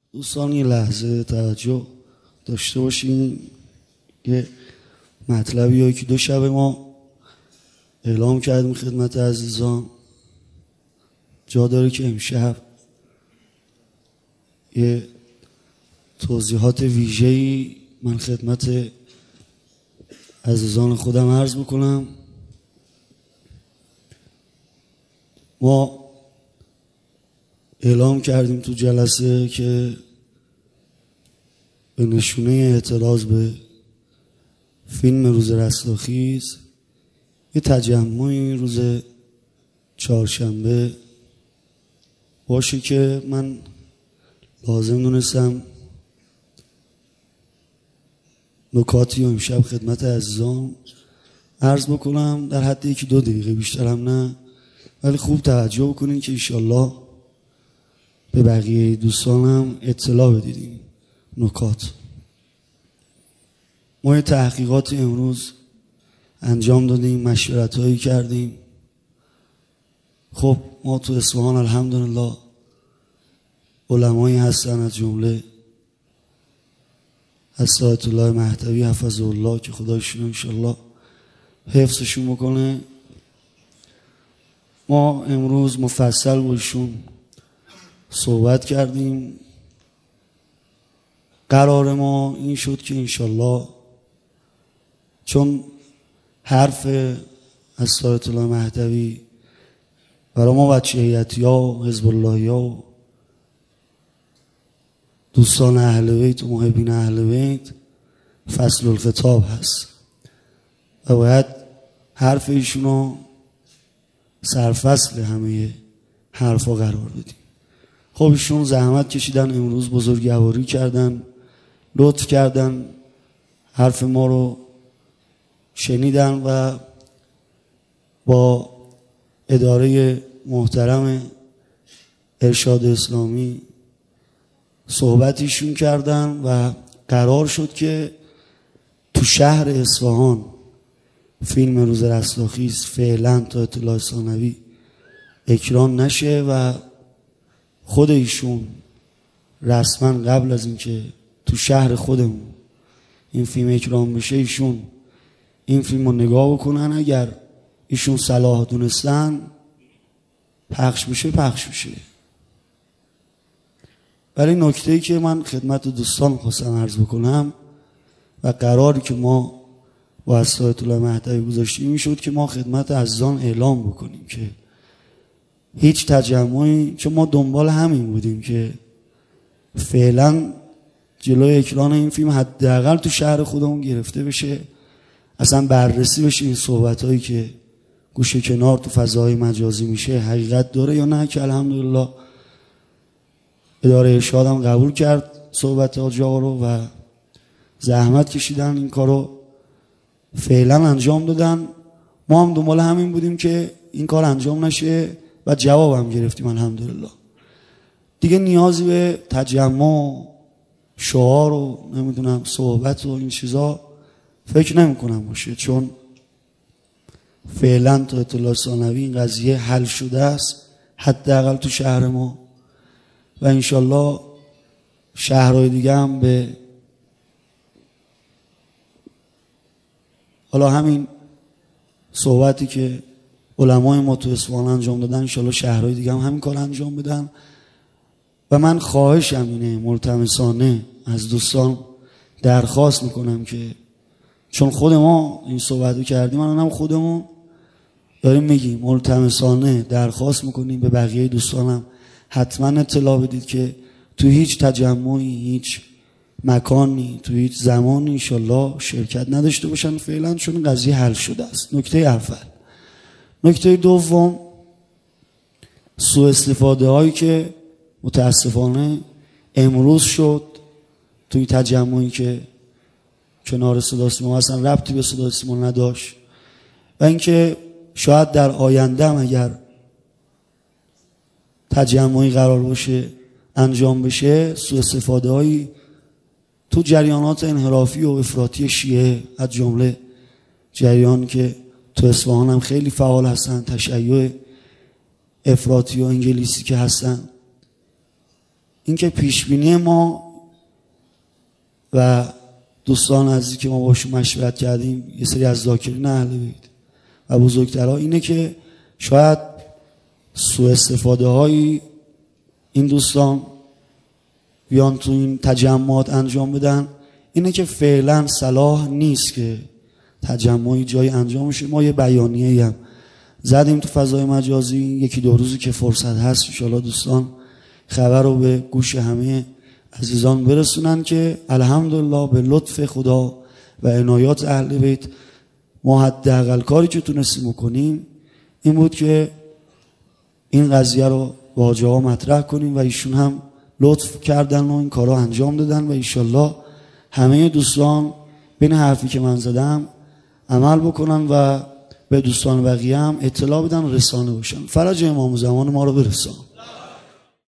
دوستان یه لحظه توجه داشته باشین. یه مطلبی که 2 شب ما اعلام کردیم خدمت عزیزان، جا داره که امشب یه توضیحات ویژه‌ای من خدمت عزیزان خودم عرض بکنم. ما اعلام کردیم تو جلسه که به نشونه اعتراض به فیلم روز رستاخیز یه تجمعی روز چهارشنبه باشه که من لازم دونستم نکاتی و امشب خدمت عزیزان عرض بکنم، در حد 1-2 دقیقه، بیشترم نه، ولی خوب توجه بکنین که انشالله به بقیه دوستانم اطلاع بدیدیم نکات. ما یه تحقیقاتی امروز انجام دادیم، مشورت هایی کردیم. خب ما تو اصفهان الحمدلله علمایی هستن، از جمله از آیت الله مهدوی حفظه الله که خدایشون انشالله حفظشون بکنه. ما امروز مفصل باشون صحبت کردیم. قرار ما این شد که انشالله چون حرف از آیت الله مهدوی برای ما بچه هیئتیا، حزب اللهیا و دوستان اهل بیت و محبین اهل بیت فصل الخطاب هست و باید حرف ایشونو سرفصل همه حرفا قرار بدیم. خب ایشون زحمت کشیدن، امروز بزرگواری کردن، لطف کردن، حرف ما رو شنیدن و با اداره محترم ارشاد اسلامی صحبتیشون کردن و قرار شد که تو شهر اصفهان فیلم روز رستاخیز فعلا تا اطلاع ثانوی اکران نشه و خود ایشون رسما قبل از اینکه تو شهر خودمون این فیلم اکران بشه ایشون این فیلم رو نگاه بکنن. اگر ایشون صلاح دونستن پخش بشه. ولی نکته‌ای که من خدمت دوستان خواستم عرض بکنم و قراری که ما با آیت الله مهدوی گذاشتیم این شد که ما خدمت عزیزان اعلام بکنیم که هیچ تجمعی، چون ما دنبال همین بودیم که فعلا جلوی اکران این فیلم حداقل تو شهر خودمون گرفته بشه، اصلا بررسی بشه این صحبتایی که گوشه کنار تو فضای مجازی میشه حقیقت داره یا نه، که الحمدلله اداره ارشاد هم قبول کرد صحبت حاجی آقا رو و زحمت کشیدن این کارو فعلا انجام دادن. ما هم دنبال همین بودیم که این کار انجام نشه و جواب هم گرفتیم الحمدلله. دیگه نیازی به تجمع، شعار و نمیدونم صحبت و این چیزا فکر نمی کنم باشه، چون فعلا تا اطلاع ثانوی این قضیه حل شده است حداقل تو شهر ما و انشالله شهرهای دیگه هم به حالا همین صحبتی که علمای ما تو اصفهان انجام دادن انشالله شهرهای دیگه هم همین کار انجام بدن. و من خواهشم اینه، ملتمسانه از دوستان درخواست میکنم که چون خود ما این صحبتو کردیم، الان هم خودمون داریم میگیم، ملتمسانه درخواست میکنیم به بقیه دوستانم حتما اطلاع بدید که تو هیچ تجمعی، هیچ مکانی، تو هیچ زمانی انشالله شرکت نداشته باشن فعلا، چون قضیه حل شده است. نکته اول. نکته دوم، سوء استفاده هایی که متاسفانه امروز شد توی تجمعی که کنار صدا سیما اصلا ربطی به صدا سیما نداشت و اینکه شاید در آینده هم اگر تجمعی قرار باشه انجام بشه سوء استفاده هایی تو جریانات انحرافی و افراطی شیعه، از جمله جریان که تو اصفهان هم خیلی فعال هستن، تشیع افراطی و انگلیسی که هستن، اینکه پیشبینی ما و دوستان عزیزی که ما باشون مشورت کردیم، یه سری از ذاکرین اهل بیت و بزرگترها، اینه که شاید سوء استفاده هایی این دوستان بیان تو این تجمعات انجام بدن، اینه که فعلا صلاح نیست که تجمعی جایی انجام میشه. ما یه بیانیه‌ای هم زدیم تو فضای مجازی، یکی دو روزی که فرصت هست ان شاءالله دوستان خبر رو به گوش همه عزیزان برسونن که الحمدلله به لطف خدا و عنایات اهل بیت ما حداقل کاری که تونستیم بکنیم این بود که این قضیه رو با حاجی ها مطرح کنیم و ایشون هم لطف کردن و این کارا انجام دادن و انشالله همه دوستان بین حرفی که من زدم عمل بکنن و به دوستان بقیه هم اطلاع بدن و رسانه باشن. فرج امام زمان ما رو برسان.